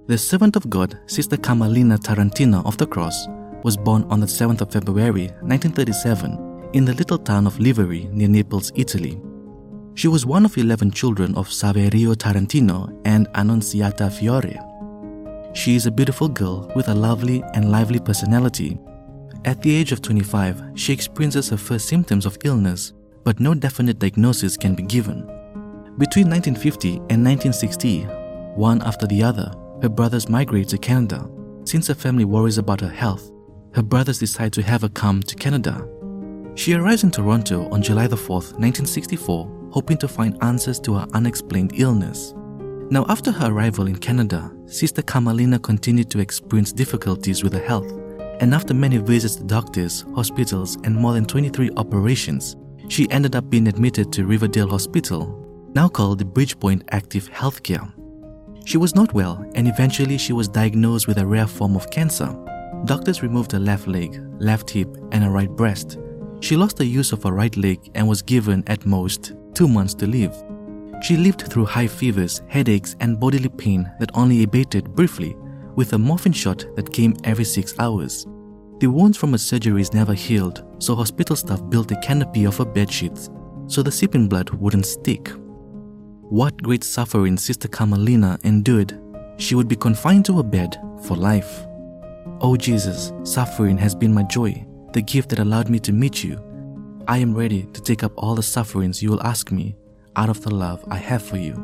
The servant of God, Sister Carmelina Tarantino of the Cross, was born on the 7th of February 1937 in the little town of Liveri near Naples, Italy. She was one of 11 children of Saverio Tarantino and Annunziata Fiore. She is a beautiful girl with a lovely and lively personality. At the age of 25, she experiences her first symptoms of illness, but no definite diagnosis can be given. Between 1950 and 1960, one after the other, her brothers migrate to Canada. Since her family worries about her health, her brothers decide to have her come to Canada. She arrives in Toronto on July the 4th, 1964, hoping to find answers to her unexplained illness. Now, after her arrival in Canada, Sister Carmelina continued to experience difficulties with her health, and after many visits to doctors, hospitals, and more than 23 operations, she ended up being admitted to Riverdale Hospital, now called the Bridgepoint Active Healthcare. She was not well, and eventually she was diagnosed with a rare form of cancer. Doctors removed her left leg, left hip, and her right breast. She lost the use of her right leg and was given, at most, 2 months to live. She lived through high fevers, headaches, and bodily pain that only abated briefly with a morphine shot that came every 6 hours. The wounds from her surgeries never healed, so hospital staff built a canopy of her bedsheets so the seeping blood wouldn't stick. What great suffering Sister Carmelina endured. She would be confined to a bed for life. Oh Jesus, suffering has been my joy, the gift that allowed me to meet you. I am ready to take up all the sufferings you will ask me out of the love I have for you.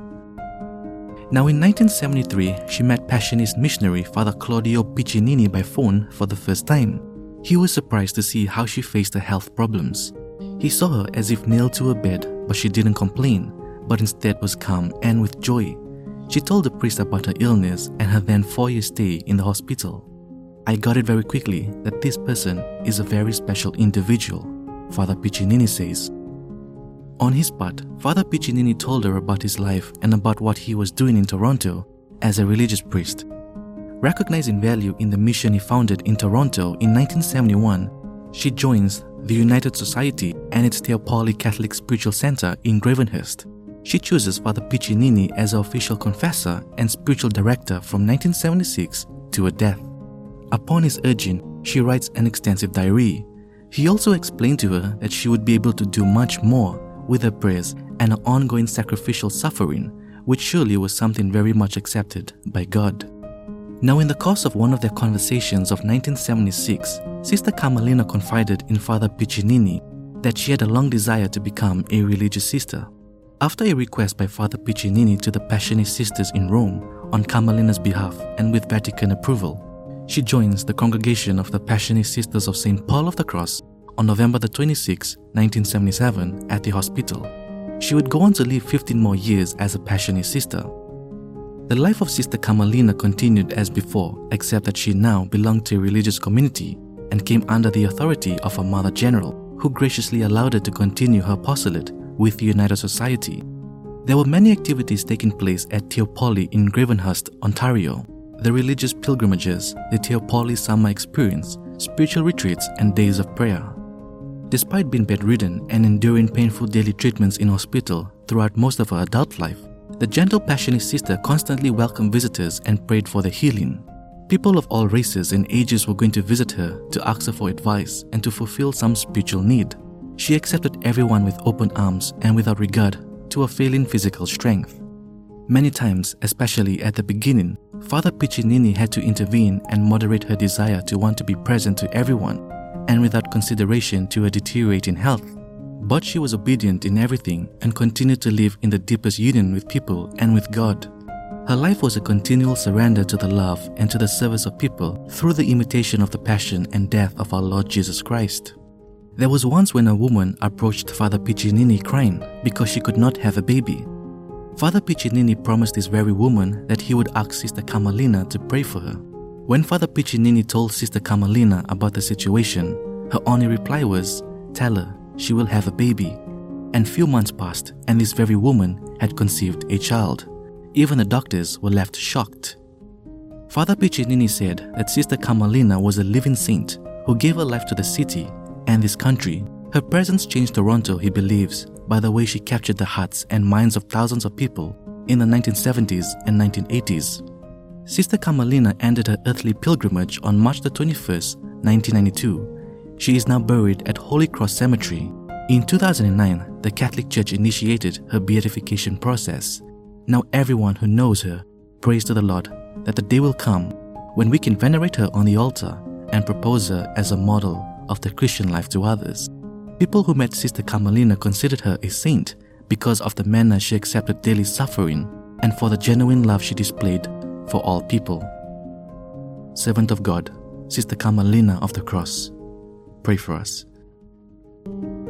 Now in 1973, she met Passionist missionary Father Claudio Piccinini by phone for the first time. He was surprised to see how she faced her health problems. He saw her as if nailed to her bed, but she didn't complain, but instead was calm and with joy. She told the priest about her illness and her then 4-year stay in the hospital. I got it very quickly that this person is a very special individual, Father Piccinini says. On his part, Father Piccinini told her about his life and about what he was doing in Toronto as a religious priest. Recognizing value in the mission he founded in Toronto in 1971, she joins the United Society and its Theopoli Catholic Spiritual Center in Gravenhurst. She chooses Father Piccinini as her official confessor and spiritual director from 1976 to her death. Upon his urging, she writes an extensive diary. He also explained to her that she would be able to do much more with her prayers and her ongoing sacrificial suffering, which surely was something very much accepted by God. Now, in the course of one of their conversations of 1976, Sister Carmelina confided in Father Piccinini that she had a long desire to become a religious sister. After a request by Father Piccinini to the Passionist sisters in Rome on Carmelina's behalf and with Vatican approval, she joins the congregation of the Passionist Sisters of St. Paul of the Cross on November the 26, 1977 at the hospital. She would go on to live 15 more years as a Passionist sister. The life of Sister Carmelina continued as before, except that she now belonged to a religious community and came under the authority of her Mother General, who graciously allowed her to continue her apostolate with the United Society. There were many activities taking place at Theopoli in Gravenhurst, Ontario. The religious pilgrimages, the Theopoli Summer Experience, spiritual retreats, and days of prayer. Despite being bedridden and enduring painful daily treatments in hospital throughout most of her adult life, the gentle Passionist sister constantly welcomed visitors and prayed for their healing. People of all races and ages were going to visit her to ask her for advice and to fulfill some spiritual need. She accepted everyone with open arms and without regard to her failing physical strength. Many times, especially at the beginning, Father Piccinini had to intervene and moderate her desire to want to be present to everyone and without consideration to her deteriorating health. But she was obedient in everything and continued to live in the deepest union with people and with God. Her life was a continual surrender to the love and to the service of people through the imitation of the passion and death of our Lord Jesus Christ. There was once when a woman approached Father Piccinini crying because she could not have a baby. Father Piccinini promised this very woman that he would ask Sister Carmelina to pray for her. When Father Piccinini told Sister Carmelina about the situation, her only reply was, "Tell her she will have a baby." And few months passed and this very woman had conceived a child. Even the doctors were left shocked. Father Piccinini said that Sister Carmelina was a living saint who gave her life to the city and this country. Her presence changed Toronto, he believes, by the way she captured the hearts and minds of thousands of people in the 1970s and 1980s. Sister Carmelina ended her earthly pilgrimage on March the 21st, 1992. She is now buried at Holy Cross Cemetery. In 2009, the Catholic Church initiated her beatification process. Now everyone who knows her prays to the Lord that the day will come when we can venerate her on the altar and propose her as a model of the Christian life to others. People who met Sister Carmelina considered her a saint because of the manner she accepted daily suffering and for the genuine love she displayed for all people. Servant of God, Sister Carmelina of the Cross, pray for us.